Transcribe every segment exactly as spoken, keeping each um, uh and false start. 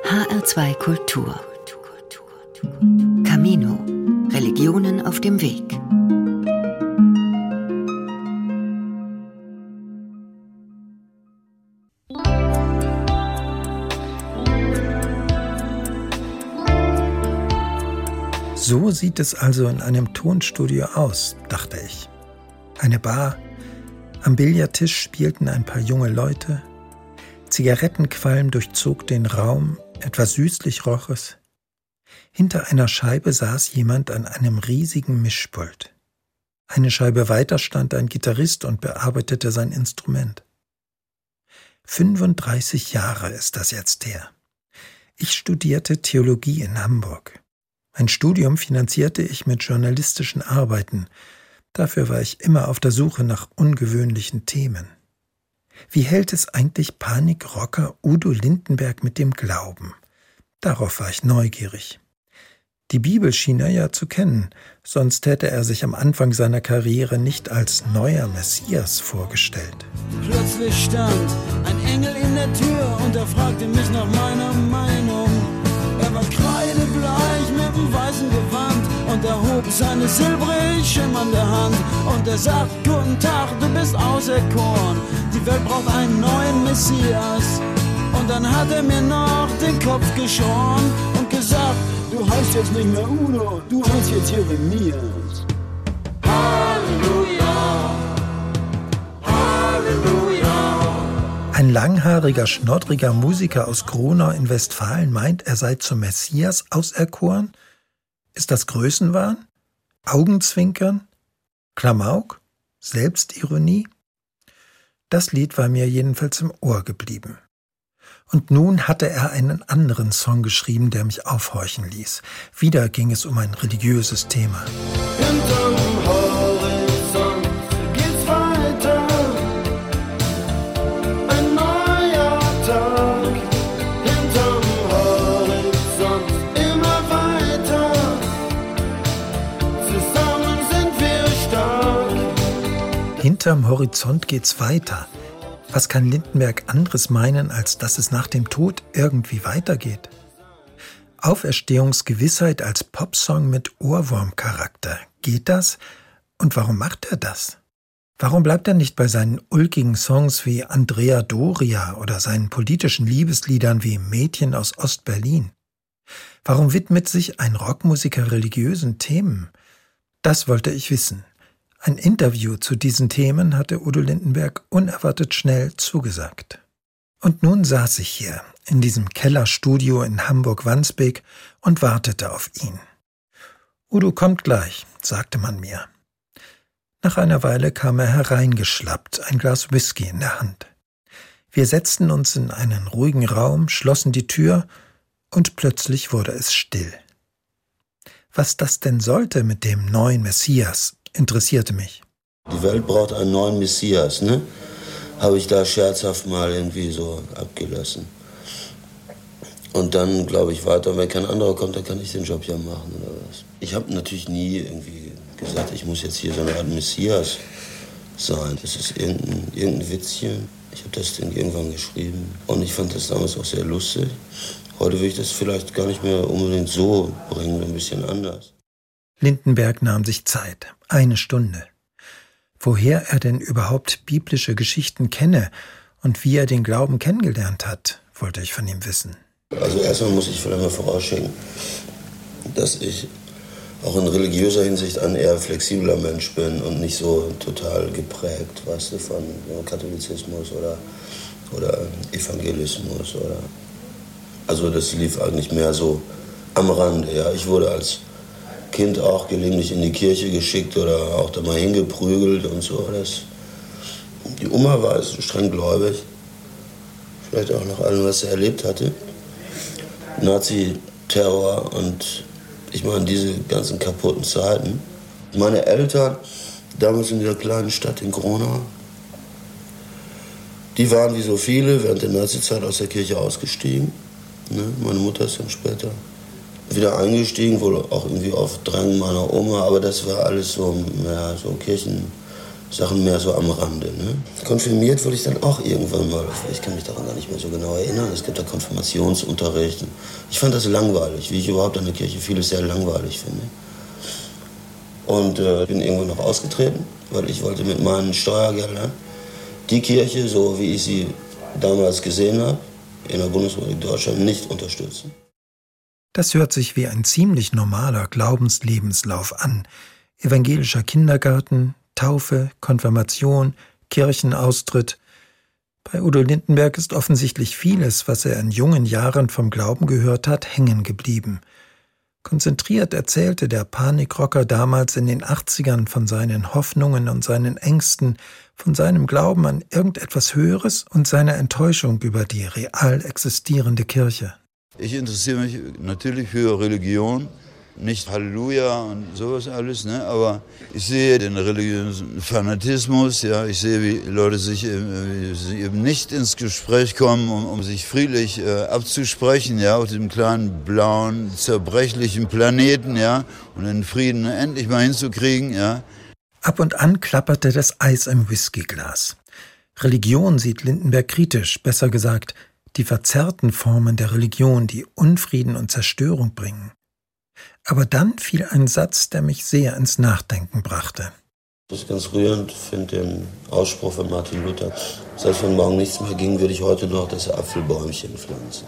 H R zwei Kultur. Camino. Religionen auf dem Weg. So sieht es also in einem Tonstudio aus, dachte ich. Eine Bar, am Billardtisch spielten ein paar junge Leute, Zigarettenqualm durchzog den Raum, etwas süßlich roch es. Hinter einer Scheibe saß jemand an einem riesigen Mischpult. Eine Scheibe weiter stand ein Gitarrist und bearbeitete sein Instrument. fünfunddreißig Jahre ist das jetzt her. Ich studierte Theologie in Hamburg. Mein Studium finanzierte ich mit journalistischen Arbeiten. Dafür war ich immer auf der Suche nach ungewöhnlichen Themen. Wie hält es eigentlich Panikrocker Udo Lindenberg mit dem Glauben? Darauf war ich neugierig. Die Bibel schien er ja zu kennen, sonst hätte er sich am Anfang seiner Karriere nicht als neuer Messias vorgestellt. Plötzlich stand ein Engel in der Tür und er fragte mich nach meiner Meinung. Er war kreidebleich mit dem weißen Gewand und er hob seine silbrig schimmernde Hand und er sagt, guten Tag, du bist auserkoren, die Welt braucht einen neuen Messias. Und dann hat er mir noch den Kopf geschoren und gesagt, du heißt jetzt nicht mehr Udo, du heißt jetzt Jeremias. Halleluja, Halleluja. Ein langhaariger, schnoddriger Musiker aus Gronau in Westfalen meint, er sei zum Messias auserkoren? Ist das Größenwahn? Augenzwinkern? Klamauk? Selbstironie? Das Lied war mir jedenfalls im Ohr geblieben. Und nun hatte er einen anderen Song geschrieben, der mich aufhorchen ließ. Wieder ging es um ein religiöses Thema. Hinterm Horizont geht's weiter, ein neuer Tag. Hinterm Horizont immer weiter, zusammen sind wir stark. Hinterm Horizont geht's weiter. Was kann Lindenberg anderes meinen, als dass es nach dem Tod irgendwie weitergeht? Auferstehungsgewissheit als Popsong mit Ohrwurmcharakter. Geht das? Und warum macht er das? Warum bleibt er nicht bei seinen ulkigen Songs wie Andrea Doria oder seinen politischen Liebesliedern wie Mädchen aus Ostberlin? Warum widmet sich ein Rockmusiker religiösen Themen? Das wollte ich wissen. Ein Interview zu diesen Themen hatte Udo Lindenberg unerwartet schnell zugesagt. Und nun saß ich hier, in diesem Kellerstudio in Hamburg-Wandsbek und wartete auf ihn. Udo kommt gleich, sagte man mir. Nach einer Weile kam er hereingeschlappt, ein Glas Whisky in der Hand. Wir setzten uns in einen ruhigen Raum, schlossen die Tür und plötzlich wurde es still. Was das denn sollte mit dem neuen Messias, interessierte mich. Die Welt braucht einen neuen Messias, ne? Habe ich da scherzhaft mal irgendwie so abgelassen. Und dann glaube ich weiter, wenn kein anderer kommt, dann kann ich den Job ja machen oder was. Ich habe natürlich nie irgendwie gesagt, ich muss jetzt hier so eine Art Messias sein. Das ist irgendein, irgendein Witzchen. Ich habe das Ding irgendwann geschrieben und ich fand das damals auch sehr lustig. Heute will ich das vielleicht gar nicht mehr unbedingt so bringen, ein bisschen anders. Lindenberg nahm sich Zeit, eine Stunde. Woher er denn überhaupt biblische Geschichten kenne und wie er den Glauben kennengelernt hat, wollte ich von ihm wissen. Also erstmal muss ich vielleicht mal vorausschicken, dass ich auch in religiöser Hinsicht ein eher flexibler Mensch bin und nicht so total geprägt, weißt du, von Katholizismus oder, oder Evangelismus. Oder also das lief eigentlich mehr so am Rande. Ja. Ich wurde als Kind auch gelegentlich in die Kirche geschickt oder auch da mal hingeprügelt und so. Das, die Oma war streng gläubig, vielleicht auch nach allem, was sie erlebt hatte. Nazi-Terror und ich meine diese ganzen kaputten Zeiten. Meine Eltern, damals in dieser kleinen Stadt in Gronau, die waren wie so viele während der Nazi-Zeit aus der Kirche ausgestiegen. Ne? Meine Mutter ist dann später wieder eingestiegen, wohl auch irgendwie auf Drängen meiner Oma, aber das war alles so, ja, so Sachen mehr so am Rande. Ne? Konfirmiert wurde ich dann auch irgendwann mal. Ich kann mich daran gar nicht mehr so genau erinnern. Es gibt da Konfirmationsunterricht. Ich fand das langweilig, wie ich überhaupt an der Kirche vieles sehr langweilig finde. Und äh, bin irgendwann noch ausgetreten, weil ich wollte mit meinen Steuergeldern die Kirche, so wie ich sie damals gesehen habe, in der Bundesrepublik Deutschland nicht unterstützen. Das hört sich wie ein ziemlich normaler Glaubenslebenslauf an. Evangelischer Kindergarten, Taufe, Konfirmation, Kirchenaustritt. Bei Udo Lindenberg ist offensichtlich vieles, was er in jungen Jahren vom Glauben gehört hat, hängen geblieben. Konzentriert erzählte der Panikrocker damals in den achtzigern von seinen Hoffnungen und seinen Ängsten, von seinem Glauben an irgendetwas Höheres und seiner Enttäuschung über die real existierende Kirche. Ich interessiere mich natürlich für Religion, nicht Halleluja und sowas alles, ne? Aber ich sehe den religiösen Fanatismus, ja, ich sehe, wie Leute sich äh, eben nicht ins Gespräch kommen, um, um sich friedlich äh, abzusprechen, ja, auf dem kleinen, blauen, zerbrechlichen Planeten, ja, und den Frieden endlich mal hinzukriegen, ja. Ab und an klapperte das Eis im Whiskyglas. Religion sieht Lindenberg kritisch, besser gesagt, die verzerrten Formen der Religion, die Unfrieden und Zerstörung bringen. Aber dann fiel ein Satz, der mich sehr ins Nachdenken brachte. Das ist ganz rührend, finde den Ausspruch von Martin Luther. Selbst wenn morgen nichts mehr ging, würde ich heute noch das Apfelbäumchen pflanzen.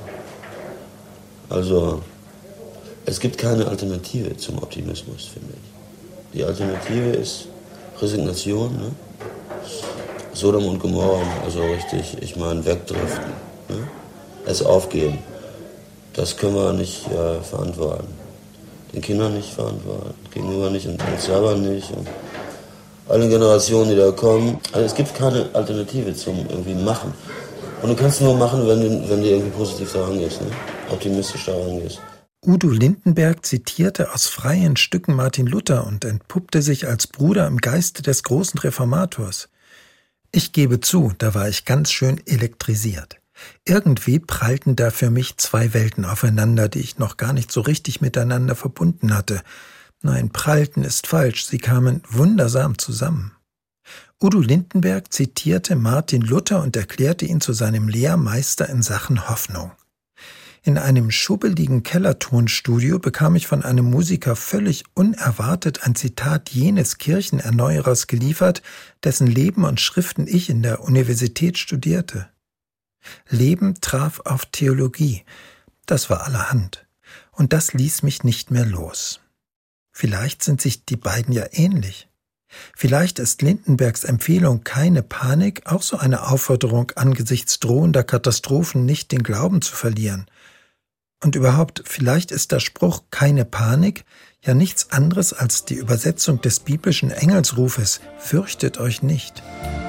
Also, es gibt keine Alternative zum Optimismus, finde ich. Die Alternative ist Resignation, ne? Sodom und Gomorra, also richtig, ich meine, wegdriften. Ne? Es aufgeben. Das können wir nicht äh, verantworten. Den Kindern nicht verantworten, gegenüber nicht und uns selber nicht. Und alle Generationen, die da kommen. Also es gibt keine Alternative zum irgendwie Machen. Und du kannst nur machen, wenn du, wenn du irgendwie positiv daran gehst, ne? Optimistisch daran gehst. Udo Lindenberg zitierte aus freien Stücken Martin Luther und entpuppte sich als Bruder im Geiste des großen Reformators. Ich gebe zu, da war ich ganz schön elektrisiert. Irgendwie prallten da für mich zwei Welten aufeinander, die ich noch gar nicht so richtig miteinander verbunden hatte. Nein, prallten ist falsch, sie kamen wundersam zusammen. Udo Lindenberg zitierte Martin Luther und erklärte ihn zu seinem Lehrmeister in Sachen Hoffnung. In einem schubbeligen Kellertonstudio bekam ich von einem Musiker völlig unerwartet ein Zitat jenes Kirchenerneuerers geliefert, dessen Leben und Schriften ich in der Universität studierte. Leben traf auf Theologie, das war allerhand, und das ließ mich nicht mehr los. Vielleicht sind sich die beiden ja ähnlich. Vielleicht ist Lindenbergs Empfehlung keine Panik auch so eine Aufforderung, angesichts drohender Katastrophen nicht den Glauben zu verlieren. Und überhaupt, vielleicht ist der Spruch keine Panik ja nichts anderes als die Übersetzung des biblischen Engelsrufes, fürchtet euch nicht.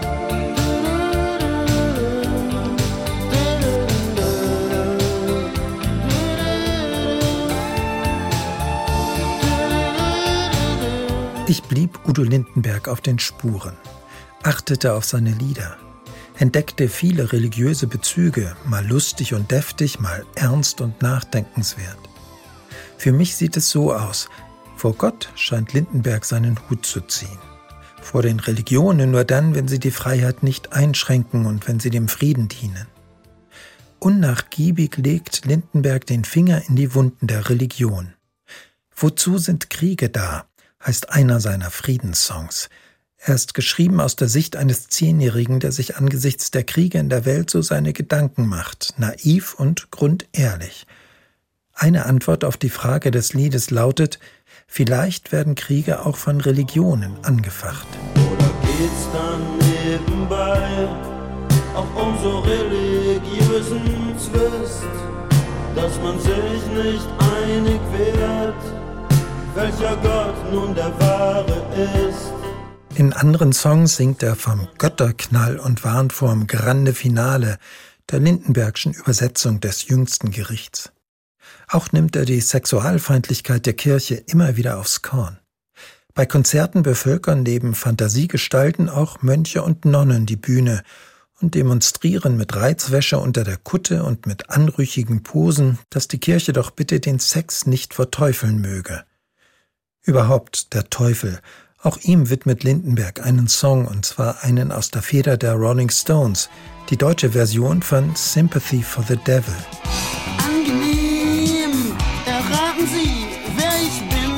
Ich blieb Udo Lindenberg auf den Spuren, achtete auf seine Lieder, entdeckte viele religiöse Bezüge, mal lustig und deftig, mal ernst und nachdenkenswert. Für mich sieht es so aus: Vor Gott scheint Lindenberg seinen Hut zu ziehen. Vor den Religionen nur dann, wenn sie die Freiheit nicht einschränken und wenn sie dem Frieden dienen. Unnachgiebig legt Lindenberg den Finger in die Wunden der Religion. Wozu sind Kriege da? Heißt einer seiner Friedenssongs. Er ist geschrieben aus der Sicht eines Zehnjährigen, der sich angesichts der Kriege in der Welt so seine Gedanken macht, naiv und grundehrlich. Eine Antwort auf die Frage des Liedes lautet: Vielleicht werden Kriege auch von Religionen angefacht. Oder geht's dann nebenbei auch um so religiösen Zwist, dass man sich nicht einig wird, welcher Gott nun der wahre ist? In anderen Songs singt er vom Götterknall und warnt vorm Grande Finale, der Lindenbergschen Übersetzung des jüngsten Gerichts. Auch nimmt er die Sexualfeindlichkeit der Kirche immer wieder aufs Korn. Bei Konzerten bevölkern neben Fantasiegestalten auch Mönche und Nonnen die Bühne und demonstrieren mit Reizwäsche unter der Kutte und mit anrüchigen Posen, dass die Kirche doch bitte den Sex nicht verteufeln möge. Überhaupt der Teufel, Auch ihm widmet Lindenberg einen Song, und zwar einen aus der Feder der Rolling Stones, die deutsche Version von Sympathy for the Devil. Angenehm, erraten Sie, wer ich bin.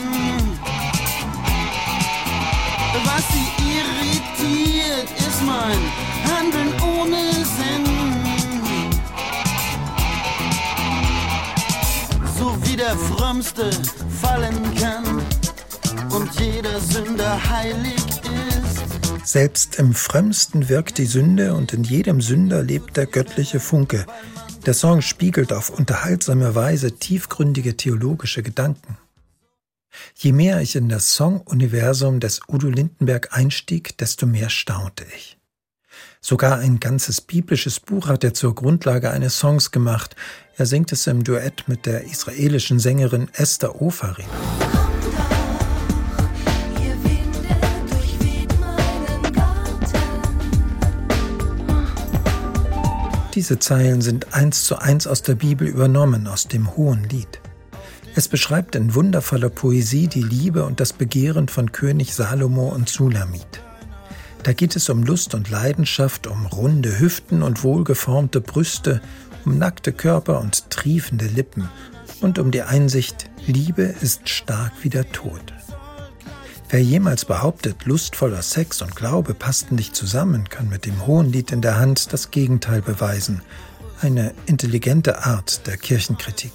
Was Sie irritiert, ist mein Handeln ohne Sinn. So wie der Frömmste fallen kann und jeder Sünder heilig ist. Selbst im Frömmsten wirkt die Sünde und in jedem Sünder lebt der göttliche Funke. Der Song spiegelt auf unterhaltsame Weise tiefgründige theologische Gedanken. Je mehr ich in das Song-Universum des Udo Lindenberg einstieg, desto mehr staunte ich. Sogar ein ganzes biblisches Buch hat er zur Grundlage eines Songs gemacht. Er singt es im Duett mit der israelischen Sängerin Esther Ofarim. Diese Zeilen sind eins zu eins aus der Bibel übernommen, aus dem Hohenlied. Es beschreibt in wundervoller Poesie die Liebe und das Begehren von König Salomo und Sulamit. Da geht es um Lust und Leidenschaft, um runde Hüften und wohlgeformte Brüste, um nackte Körper und triefende Lippen und um die Einsicht, Liebe ist stark wie der Tod. Wer jemals behauptet, lustvoller Sex und Glaube passten nicht zusammen, kann mit dem Hohenlied in der Hand das Gegenteil beweisen. Eine intelligente Art der Kirchenkritik.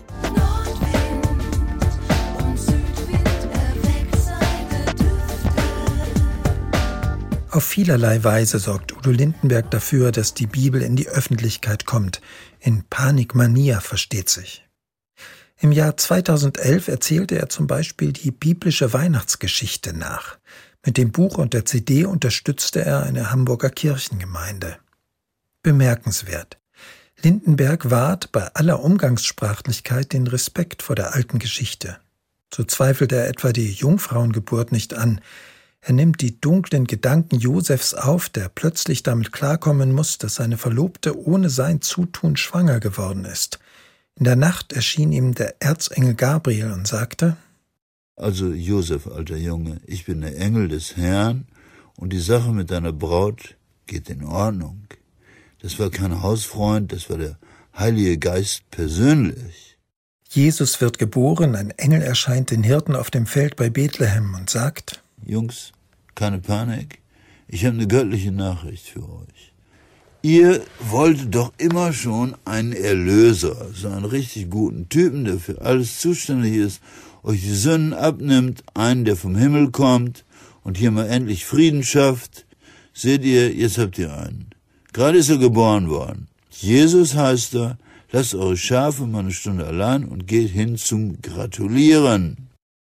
Auf vielerlei Weise sorgt Udo Lindenberg dafür, dass die Bibel in die Öffentlichkeit kommt. In Panikmania versteht sich. Im Jahr zweitausendelf erzählte er zum Beispiel die biblische Weihnachtsgeschichte nach. Mit dem Buch und der C D unterstützte er eine Hamburger Kirchengemeinde. Bemerkenswert. Lindenberg wahrt bei aller Umgangssprachlichkeit den Respekt vor der alten Geschichte. So zweifelt er etwa die Jungfrauengeburt nicht an. Er nimmt die dunklen Gedanken Josefs auf, der plötzlich damit klarkommen muss, dass seine Verlobte ohne sein Zutun schwanger geworden ist. In der Nacht erschien ihm der Erzengel Gabriel und sagte: Also Josef, alter Junge, ich bin der Engel des Herrn und die Sache mit deiner Braut geht in Ordnung. Das war kein Hausfreund, das war der Heilige Geist persönlich. Jesus wird geboren, ein Engel erscheint den Hirten auf dem Feld bei Bethlehem und sagt: Jungs, keine Panik, ich habe eine göttliche Nachricht für euch. Ihr wolltet doch immer schon einen Erlöser, so einen richtig guten Typen, der für alles zuständig ist, euch die Sünden abnimmt, einen, der vom Himmel kommt und hier mal endlich Frieden schafft. Seht ihr, jetzt habt ihr einen. Gerade ist er geboren worden. Jesus heißt er, lasst eure Schafe mal eine Stunde allein und geht hin zum Gratulieren.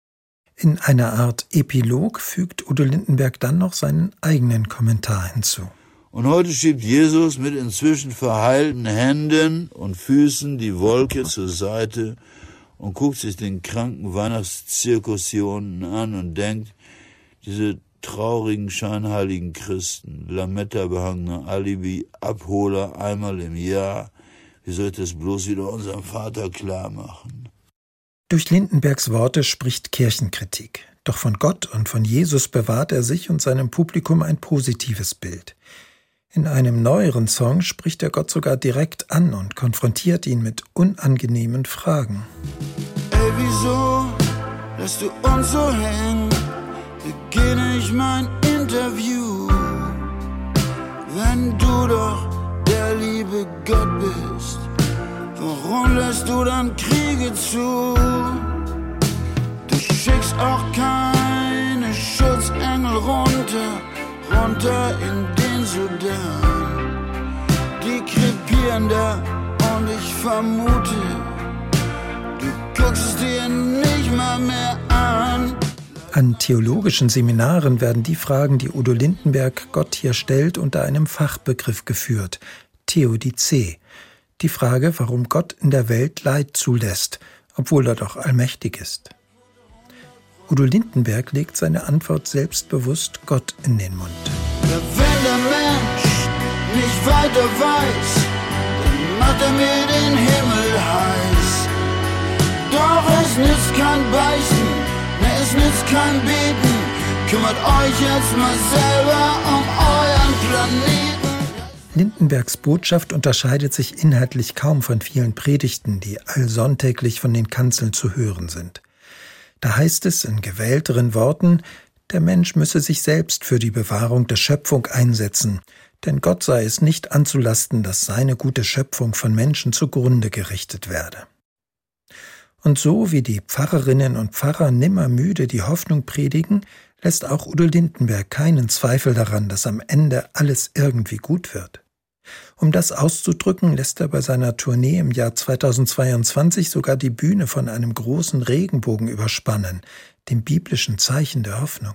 In einer Art Epilog fügt Udo Lindenberg dann noch seinen eigenen Kommentar hinzu. Und heute schiebt Jesus mit inzwischen verheilten Händen und Füßen die Wolke zur Seite und guckt sich den kranken Weihnachtszirkus hier unten an und denkt, diese traurigen, scheinheiligen Christen, Lametta-behangene Alibi-Abholer einmal im Jahr, wie soll ich das bloß wieder unserem Vater klar machen? Durch Lindenbergs Worte spricht Kirchenkritik. Doch von Gott und von Jesus bewahrt er sich und seinem Publikum ein positives Bild. In einem neueren Song spricht er Gott sogar direkt an und konfrontiert ihn mit unangenehmen Fragen. Ey, wieso lässt du uns so hängen? Beginne ich mein Interview. Wenn du doch der liebe Gott bist, warum lässt du dann Kriege zu? Du schickst auch keine Schutzengel runter, runter in den Sudan. Die krepieren da und ich vermute, du guckst es dir nicht mal mehr an. An theologischen Seminaren werden die Fragen, die Udo Lindenberg Gott hier stellt, unter einem Fachbegriff geführt, Theodizee. Die Frage, warum Gott in der Welt Leid zulässt, obwohl er doch allmächtig ist. Udo Lindenberg legt seine Antwort selbstbewusst Gott in den Mund. Wenn der Mensch nicht weiter weiß, dann macht er mir den Himmel heiß. Doch es nützt kein Beißen, es nützt kein Beten, kümmert euch jetzt mal selber um euren Planeten. Lindenbergs Botschaft unterscheidet sich inhaltlich kaum von vielen Predigten, die allsonntäglich von den Kanzeln zu hören sind. Da heißt es in gewählteren Worten, der Mensch müsse sich selbst für die Bewahrung der Schöpfung einsetzen, denn Gott sei es nicht anzulasten, dass seine gute Schöpfung von Menschen zugrunde gerichtet werde. Und so wie die Pfarrerinnen und Pfarrer nimmer müde die Hoffnung predigen, lässt auch Udo Lindenberg keinen Zweifel daran, dass am Ende alles irgendwie gut wird. Um das auszudrücken, lässt er bei seiner Tournee im Jahr zweitausendzweiundzwanzig sogar die Bühne von einem großen Regenbogen überspannen, dem biblischen Zeichen der Hoffnung.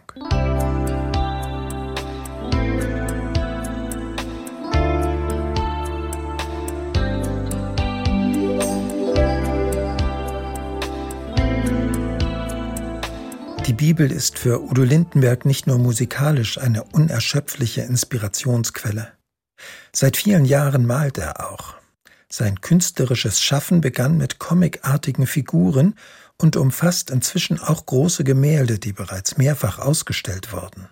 Die Bibel ist für Udo Lindenberg nicht nur musikalisch eine unerschöpfliche Inspirationsquelle. Seit vielen Jahren malt er auch. Sein künstlerisches Schaffen begann mit comicartigen Figuren und umfasst inzwischen auch große Gemälde, die bereits mehrfach ausgestellt wurden.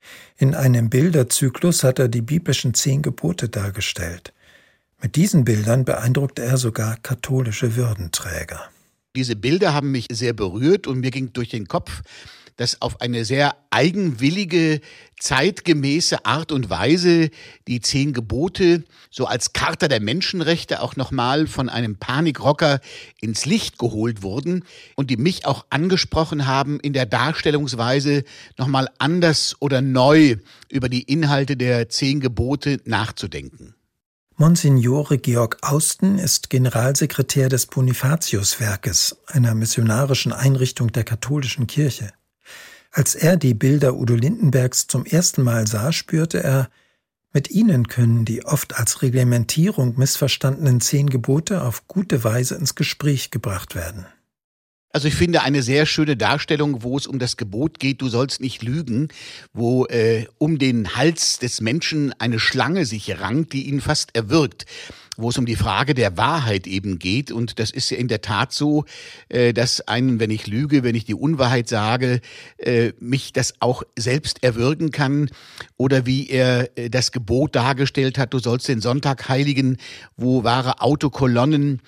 In einem Bilderzyklus hat er die biblischen Zehn Gebote dargestellt. Mit diesen Bildern beeindruckte er sogar katholische Würdenträger. Diese Bilder haben mich sehr berührt und mir ging durch den Kopf, dass auf eine sehr eigenwillige, zeitgemäße Art und Weise die Zehn Gebote so als Charta der Menschenrechte auch nochmal von einem Panikrocker ins Licht geholt wurden und die mich auch angesprochen haben, in der Darstellungsweise nochmal anders oder neu über die Inhalte der Zehn Gebote nachzudenken. Monsignore Georg Austen ist Generalsekretär des Bonifatiuswerkes, einer missionarischen Einrichtung der katholischen Kirche. Als er die Bilder Udo Lindenbergs zum ersten Mal sah, spürte er, mit ihnen können die oft als Reglementierung missverstandenen Zehn Gebote auf gute Weise ins Gespräch gebracht werden. Also ich finde eine sehr schöne Darstellung, wo es um das Gebot geht, du sollst nicht lügen, wo äh, um den Hals des Menschen eine Schlange sich rankt, die ihn fast erwürgt, wo es um die Frage der Wahrheit eben geht. Und das ist ja in der Tat so, äh, dass einen, wenn ich lüge, wenn ich die Unwahrheit sage, äh, mich das auch selbst erwürgen kann. Oder wie er äh, das Gebot dargestellt hat, du sollst den Sonntag heiligen, wo wahre Autokolonnen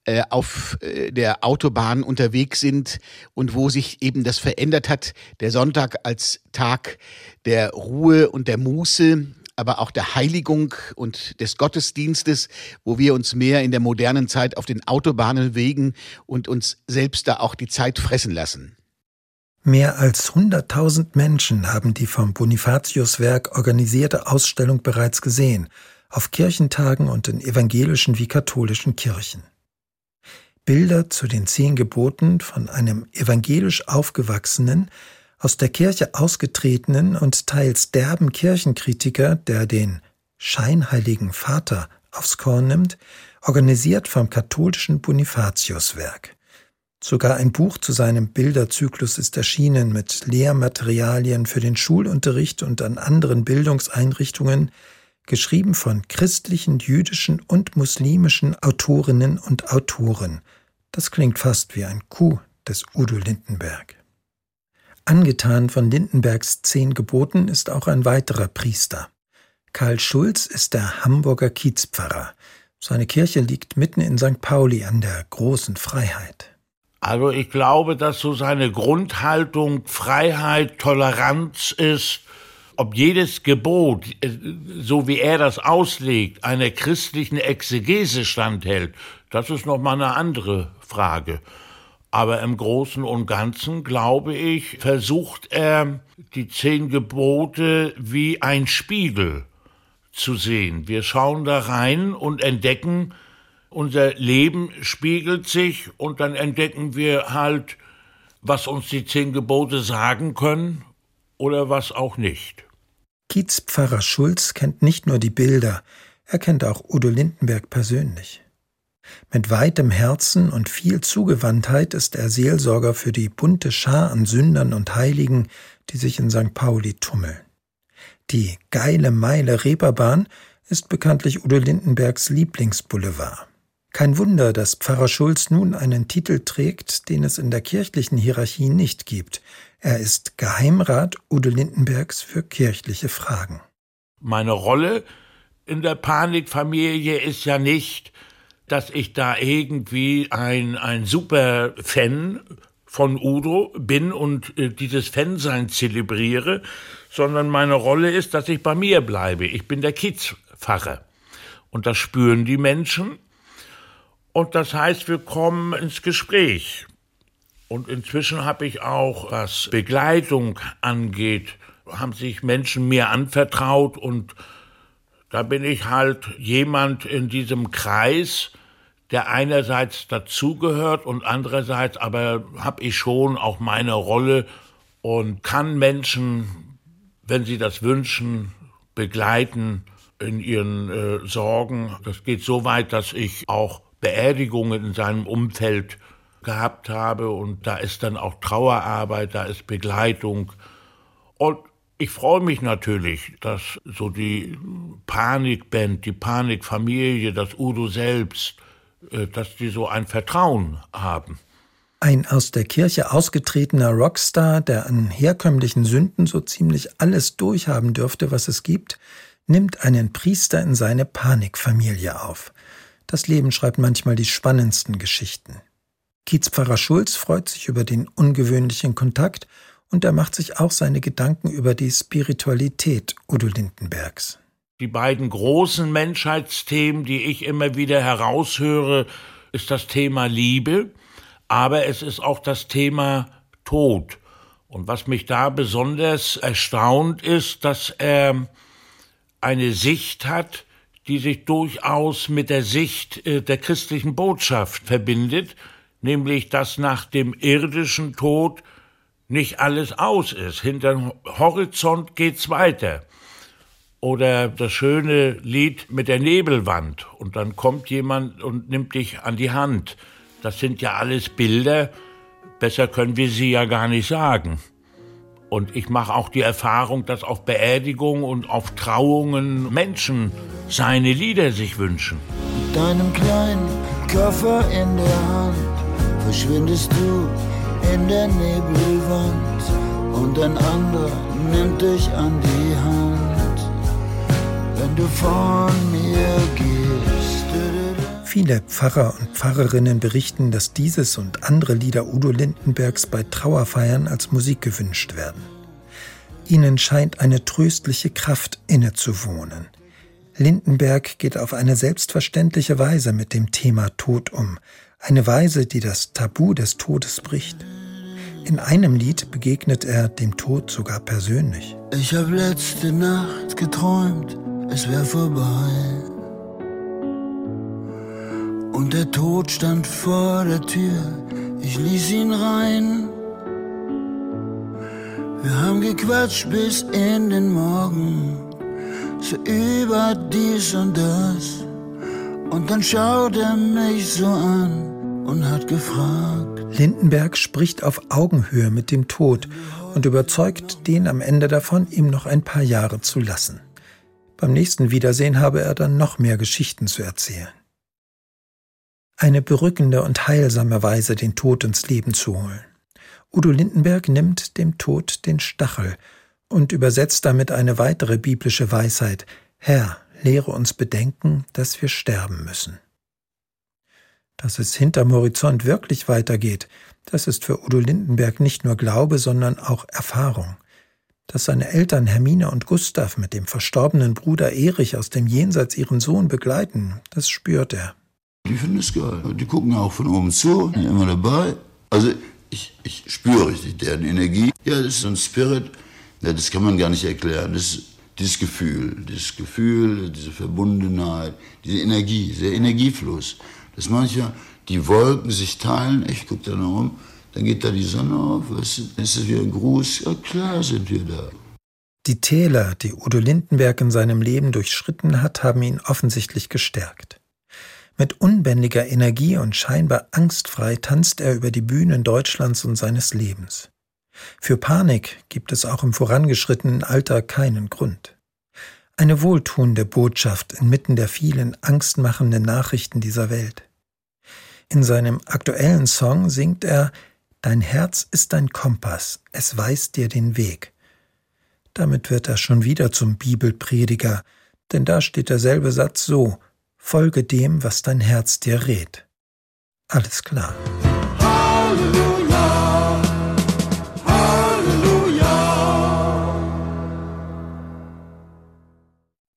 auf der Autobahn unterwegs sind und wo sich eben das verändert hat, der Sonntag als Tag der Ruhe und der Muße, aber auch der Heiligung und des Gottesdienstes, wo wir uns mehr in der modernen Zeit auf den Autobahnen bewegen und uns selbst da auch die Zeit fressen lassen. Mehr als hunderttausend Menschen haben die vom Bonifatiuswerk organisierte Ausstellung bereits gesehen, auf Kirchentagen und in evangelischen wie katholischen Kirchen. Bilder zu den Zehn Geboten von einem evangelisch aufgewachsenen, aus der Kirche ausgetretenen und teils derben Kirchenkritiker, der den scheinheiligen Vater aufs Korn nimmt, organisiert vom katholischen Bonifatiuswerk. Sogar ein Buch zu seinem Bilderzyklus ist erschienen mit Lehrmaterialien für den Schulunterricht und an anderen Bildungseinrichtungen, geschrieben von christlichen, jüdischen und muslimischen Autorinnen und Autoren. Das klingt fast wie ein Coup des Udo Lindenberg. Angetan von Lindenbergs Zehn Geboten ist auch ein weiterer Priester. Karl Schulz ist der Hamburger Kiezpfarrer. Seine Kirche liegt mitten in Sankt Pauli an der großen Freiheit. Also ich glaube, dass so seine Grundhaltung Freiheit, Toleranz ist. Ob jedes Gebot, so wie er das auslegt, einer christlichen Exegese standhält, das ist noch mal eine andere Frage. Aber im Großen und Ganzen, glaube ich, versucht er, die Zehn Gebote wie ein Spiegel zu sehen. Wir schauen da rein und entdecken, unser Leben spiegelt sich und dann entdecken wir halt, was uns die Zehn Gebote sagen können oder was auch nicht. Kiezpfarrer Schulz kennt nicht nur die Bilder, er kennt auch Udo Lindenberg persönlich. Mit weitem Herzen und viel Zugewandtheit ist er Seelsorger für die bunte Schar an Sündern und Heiligen, die sich in Sankt Pauli tummeln. Die geile Meile Reeperbahn ist bekanntlich Udo Lindenbergs Lieblingsboulevard. Kein Wunder, dass Pfarrer Schulz nun einen Titel trägt, den es in der kirchlichen Hierarchie nicht gibt. Er ist Geheimrat Udo Lindenbergs für kirchliche Fragen. Meine Rolle in der Panikfamilie ist ja nicht, dass ich da irgendwie ein, ein super Fan von Udo bin und äh, dieses Fansein zelebriere, sondern meine Rolle ist, dass ich bei mir bleibe. Ich bin der Kiezpfarrer. Und das spüren die Menschen. Und das heißt, wir kommen ins Gespräch. Und inzwischen habe ich auch, was Begleitung angeht, haben sich Menschen mir anvertraut. Und da bin ich halt jemand in diesem Kreis, der einerseits dazugehört und andererseits aber habe ich schon auch meine Rolle und kann Menschen, wenn sie das wünschen, begleiten in ihren äh, Sorgen. Das geht so weit, dass ich auch Beerdigungen in seinem Umfeld gehabt habe und da ist dann auch Trauerarbeit, da ist Begleitung. Und ich freue mich natürlich, dass so die Panikband, die Panikfamilie, das Udo selbst, dass die so ein Vertrauen haben. Ein aus der Kirche ausgetretener Rockstar, der an herkömmlichen Sünden so ziemlich alles durchhaben dürfte, was es gibt, nimmt einen Priester in seine Panikfamilie auf. Das Leben schreibt manchmal die spannendsten Geschichten. Kiezpfarrer Schulz freut sich über den ungewöhnlichen Kontakt und er macht sich auch seine Gedanken über die Spiritualität Udo Lindenbergs. Die beiden großen Menschheitsthemen, die ich immer wieder heraushöre, ist das Thema Liebe, aber es ist auch das Thema Tod. Und was mich da besonders erstaunt ist, dass er eine Sicht hat, die sich durchaus mit der Sicht der christlichen Botschaft verbindet, nämlich dass nach dem irdischen Tod nicht alles aus ist. Hinter dem Horizont geht's weiter. Oder das schöne Lied mit der Nebelwand. Und dann kommt jemand und nimmt dich an die Hand. Das sind ja alles Bilder. Besser können wir sie ja gar nicht sagen. Und ich mache auch die Erfahrung, dass auf Beerdigungen und auf Trauungen Menschen seine Lieder sich wünschen. Mit deinem kleinen Koffer in der Hand verschwindest du in der Nebelwand. Und ein anderer nimmt dich an die Hand. Wenn du von mir gehst. Viele Pfarrer und Pfarrerinnen berichten, dass dieses und andere Lieder Udo Lindenbergs bei Trauerfeiern als Musik gewünscht werden. Ihnen scheint eine tröstliche Kraft innezuwohnen. Lindenberg geht auf eine selbstverständliche Weise mit dem Thema Tod um, eine Weise, die das Tabu des Todes bricht. In einem Lied begegnet er dem Tod sogar persönlich. Ich hab letzte Nacht geträumt, es wär vorbei. Und der Tod stand vor der Tür, ich ließ ihn rein. Wir haben gequatscht bis in den Morgen, so über dies und das. Und dann schaut er mich so an und hat gefragt. Lindenberg spricht auf Augenhöhe mit dem Tod und überzeugt den am Ende davon, ihm noch ein paar Jahre zu lassen. Beim nächsten Wiedersehen habe er dann noch mehr Geschichten zu erzählen. Eine berückende und heilsame Weise, den Tod ins Leben zu holen. Udo Lindenberg nimmt dem Tod den Stachel und übersetzt damit eine weitere biblische Weisheit: Herr, lehre uns bedenken, dass wir sterben müssen. Dass es hinterm Horizont wirklich weitergeht, das ist für Udo Lindenberg nicht nur Glaube, sondern auch Erfahrung. Dass seine Eltern Hermine und Gustav mit dem verstorbenen Bruder Erich aus dem Jenseits ihren Sohn begleiten, das spürt er. Die finden es geil. Die gucken auch von oben zu, sind immer dabei. Also ich, ich spüre richtig deren Energie. Ja, das ist so ein Spirit, ja, das kann man gar nicht erklären. Das ist dieses Gefühl, dieses Gefühl, diese Verbundenheit, diese Energie, dieser Energiefluss. Dass manchmal die Wolken sich teilen, ich gucke da noch rum, dann geht da die Sonne auf, weißt du, dann ist es wie ein Gruß, ja klar sind wir da. Die Täler, die Udo Lindenberg in seinem Leben durchschritten hat, haben ihn offensichtlich gestärkt. Mit unbändiger Energie und scheinbar angstfrei tanzt er über die Bühnen Deutschlands und seines Lebens. Für Panik gibt es auch im vorangeschrittenen Alter keinen Grund. Eine wohltuende Botschaft inmitten der vielen angstmachenden Nachrichten dieser Welt. In seinem aktuellen Song singt er: Dein Herz ist dein Kompass, es weist dir den Weg. Damit wird er schon wieder zum Bibelprediger, denn da steht derselbe Satz so: Folge dem, was dein Herz dir rät. Alles klar.